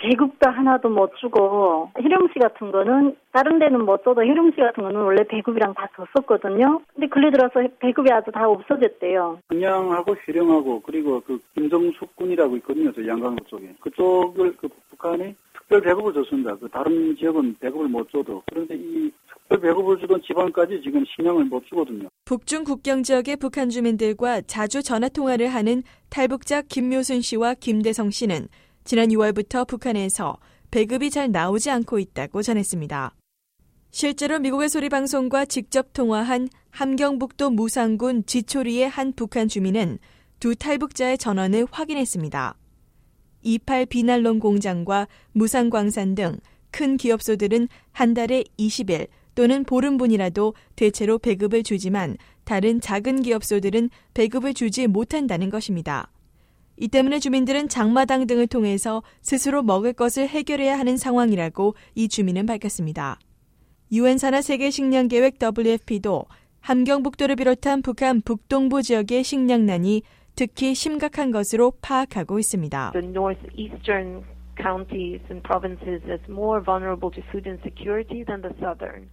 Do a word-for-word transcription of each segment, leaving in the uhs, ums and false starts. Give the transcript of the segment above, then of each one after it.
배급도 하나도 못 주고 혜령씨 같은 거는 다른 데는 못 줘도 혜령씨 같은 거는 원래 배급이랑 다 줬었거든요. 근데 근래 들어서 배급이 아주 다 없어졌대요. 평양하고 혜령하고 그리고 그 김정숙 군이라고 있거든요. 저 양강도 쪽에. 그쪽을 그 북한이 특별 배급을 줬습니다. 그 다른 지역은 배급을 못 줘도. 그런데 이 특별 배급을 주던 지방까지 지금 식량을 못 주거든요. 북중 국경 지역의 북한 주민들과 자주 전화 통화를 하는 탈북자 김묘순 씨와 김대성 씨는 지난 유월부터 북한에서 배급이 잘 나오지 않고 있다고 전했습니다. 실제로 미국의 소리방송과 직접 통화한 함경북도 무산군 지초리의 한 북한 주민은 두 탈북자의 전원을 확인했습니다. 이팔 비난론 공장과 무산광산 등 큰 기업소들은 한 달에 이십 일 또는 보름분이라도 대체로 배급을 주지만 다른 작은 기업소들은 배급을 주지 못한다는 것입니다. 이 때문에 주민들은 장마당 등을 통해서 스스로 먹을 것을 해결해야 하는 상황이라고 이 주민은 밝혔습니다. 유엔 산하 세계식량계획 더블유에프피도 함경북도를 비롯한 북한 북동부 지역의 식량난이 특히 심각한 것으로 파악하고 있습니다. The northeastern counties and provinces is more vulnerable to food insecurity than the southern.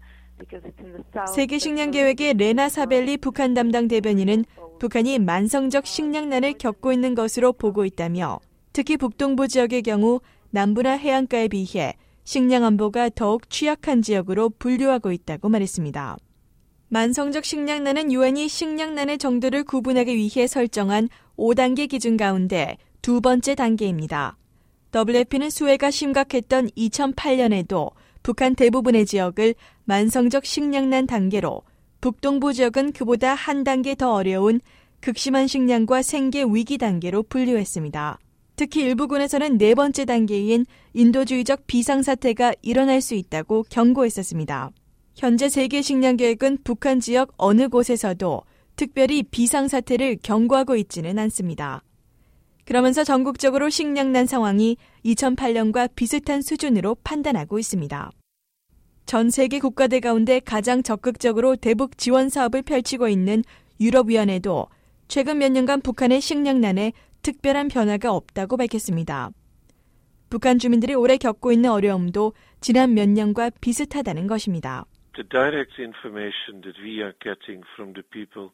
세계식량계획의 레나 사벨리 북한 담당 대변인은 북한이 만성적 식량난을 겪고 있는 것으로 보고 있다며 특히 북동부 지역의 경우 남부나 해안가에 비해 식량 안보가 더욱 취약한 지역으로 분류하고 있다고 말했습니다. 만성적 식량난은 유엔이 식량난의 정도를 구분하기 위해 설정한 오 단계 기준 가운데 두 번째 단계입니다. 더블유에프피는 수해가 심각했던 이천팔 년에도 북한 대부분의 지역을 만성적 식량난 단계로, 북동부 지역은 그보다 한 단계 더 어려운 극심한 식량과 생계 위기 단계로 분류했습니다. 특히 일부 군에서는 네 번째 단계인 인도주의적 비상사태가 일어날 수 있다고 경고했었습니다. 현재 세계식량계획은 북한 지역 어느 곳에서도 특별히 비상사태를 경고하고 있지는 않습니다. 그러면서 전국적으로 식량난 상황이 이천팔 년과 비슷한 수준으로 판단하고 있습니다. 전 세계 국가들 가운데 가장 적극적으로 대북 지원 사업을 펼치고 있는 유럽위원회도 최근 몇 년간 북한의 식량난에 특별한 변화가 없다고 밝혔습니다. 북한 주민들이 올해 겪고 있는 어려움도 지난 몇 년과 비슷하다는 것입니다. The direct information that we are getting from the people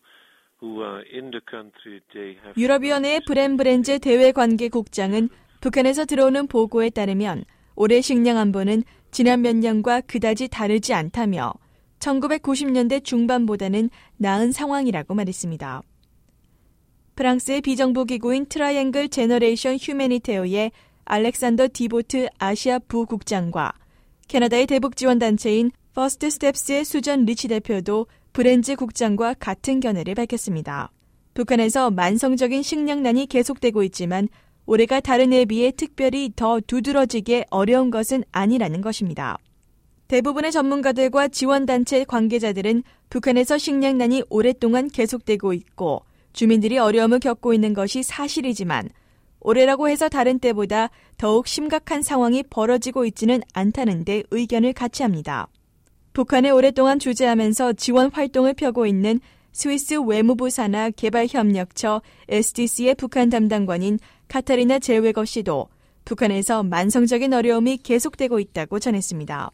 유럽위원회의 브렌 브렌즈 대외관계국장은 북한에서 들어오는 보고에 따르면 올해 식량 안보는 지난 몇 년과 그다지 다르지 않다며 천구백구십 년대 중반보다는 나은 상황이라고 말했습니다. 프랑스의 비정부기구인 트라이앵글 제너레이션 휴메니테어의 알렉산더 디보트 아시아 부국장과 캐나다의 대북지원단체인 퍼스트 스텝스의 수전 리치 대표도 브렌즈 국장과 같은 견해를 밝혔습니다. 북한에서 만성적인 식량난이 계속되고 있지만 올해가 다른 해에 비해 특별히 더 두드러지게 어려운 것은 아니라는 것입니다. 대부분의 전문가들과 지원단체 관계자들은 북한에서 식량난이 오랫동안 계속되고 있고 주민들이 어려움을 겪고 있는 것이 사실이지만 올해라고 해서 다른 때보다 더욱 심각한 상황이 벌어지고 있지는 않다는 데 의견을 같이 합니다. 북한에 오랫동안 주재하면서 지원 활동을 펴고 있는 스위스 외무부 산하 개발협력처 에스디씨의 북한 담당관인 카타리나 젤웨거 씨도 북한에서 만성적인 어려움이 계속되고 있다고 전했습니다.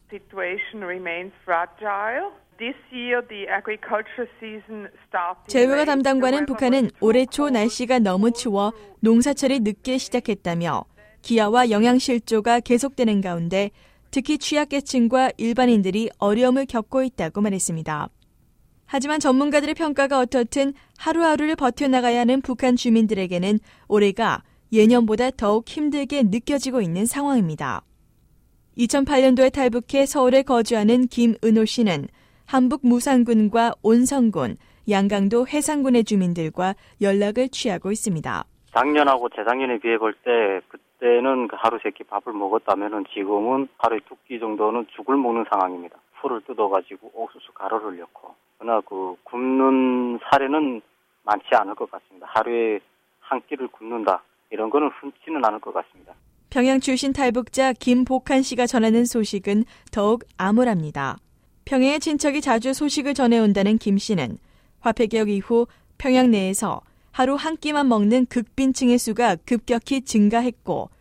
젤웨거 담당관은 북한은 올해 초 날씨가 너무 추워 농사철이 늦게 시작했다며 기아와 영양실조가 계속되는 가운데 특히 취약계층과 일반인들이 어려움을 겪고 있다고 말했습니다. 하지만 전문가들의 평가가 어떻든 하루하루를 버텨나가야 하는 북한 주민들에게는 올해가 예년보다 더욱 힘들게 느껴지고 있는 상황입니다. 이천팔 년도에 탈북해 서울에 거주하는 김은호 씨는 한북 무산군과 온성군, 양강도 해상군의 주민들과 연락을 취하고 있습니다. 작년하고 재작년에 비해 볼 때 그때는 하루 세 끼 밥을 먹었다면은 지금은 하루에 두 끼 정도는 죽을 먹는 상황입니다. 풀을 뜯어가지고 옥수수 가루를 넣고. 그러나 그 굽는 사례는 많지 않을 것 같습니다. 하루에 한 끼를 굽는다. 이런 거는 흔치는 않을 것 같습니다. 평양 출신 탈북자 김복한 씨가 전하는 소식은 더욱 암울합니다. 평양의 친척이 자주 소식을 전해온다는 김 씨는 화폐개혁 이후 평양 내에서 하루 한 끼만 먹는 극빈층의 수가 급격히 증가했고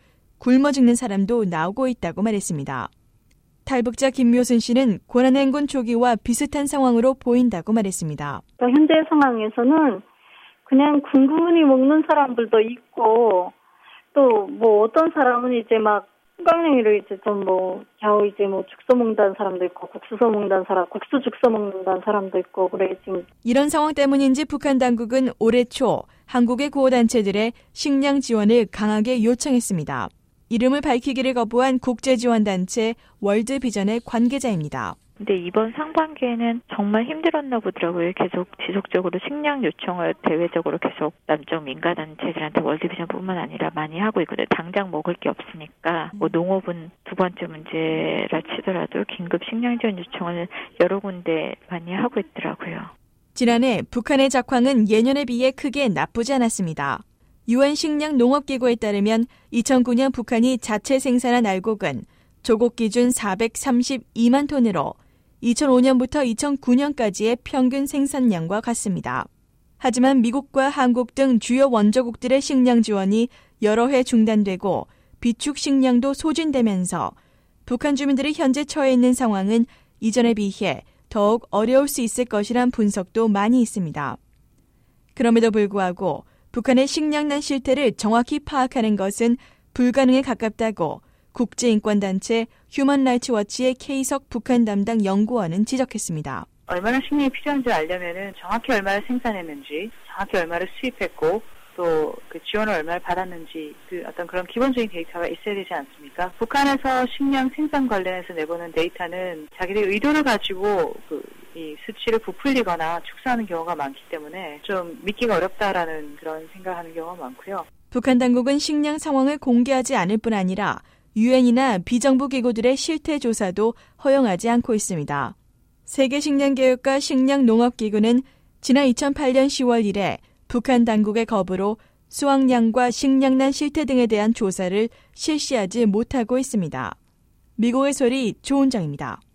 굶어 죽는 사람도 나오고 있다고 말했습니다. 탈북자 김묘순 씨는 고난행군 초기와 비슷한 상황으로 보인다고 말했습니다. 현재 상황에서는 그냥 궁금히 먹는 사람들도 있고 또 뭐 어떤 사람은 이제 막 건강행위를 이제 좀 뭐 겨우 이제 뭐 죽 써먹는다는 사람도 있고 국수 써먹는다는 사람, 국수 죽 써먹는다는 사람도 있고 그래 지금. 이런 상황 때문인지 북한 당국은 올해 초 한국의 구호단체들의 식량 지원을 강하게 요청했습니다. 이름을 밝히기를 거부한 국제지원단체 월드비전의 관계자입니다. 근데 이번 상반기에는 정말 힘들었나 보더라고요. 계속 지속적으로 식량 요청을 대외적으로 계속 남쪽 민간단체들한테 월드비전뿐만 아니라 많이 하고 있거든요. 당장 먹을 게 없으니까 뭐 농업은 두 번째 문제라 치더라도 긴급 식량 지원 요청을 여러 군데 많이 하고 있더라고요. 지난해 북한의 작황은 예년에 비해 크게 나쁘지 않았습니다. 유엔 식량 농업기구에 따르면 이천구 년 북한이 자체 생산한 알곡은 조국 기준 사백삼십이만 톤으로 이천오 년부터 이천구 년까지의 평균 생산량과 같습니다. 하지만 미국과 한국 등 주요 원조국들의 식량 지원이 여러 해 중단되고 비축 식량도 소진되면서 북한 주민들이 현재 처해 있는 상황은 이전에 비해 더욱 어려울 수 있을 것이란 분석도 많이 있습니다. 그럼에도 불구하고 북한의 식량난 실태를 정확히 파악하는 것은 불가능에 가깝다고 국제인권단체 휴먼라이츠워치의 K석 북한 담당 연구원은 지적했습니다. 얼마나 식량이 필요한지 알려면은 정확히 얼마를 생산했는지, 정확히 얼마를 수입했고, 또 그 지원을 얼마를 받았는지 그 어떤 그런 기본적인 데이터가 있어야 되지 않습니까? 북한에서 식량 생산 관련해서 내보는 데이터는 자기들 의도를 가지고 그 이 수치를 부풀리거나 축소하는 경우가 많기 때문에 좀 믿기가 어렵다라는 그런 생각하는 경우가 많고요. 북한 당국은 식량 상황을 공개하지 않을 뿐 아니라 유엔이나 비정부 기구들의 실태 조사도 허용하지 않고 있습니다. 세계식량개혁과 식량농업기구는 지난 이천팔 년 시월 이래 북한 당국의 거부로 수확량과 식량난 실태 등에 대한 조사를 실시하지 못하고 있습니다. 미국의 소리 조은정입니다.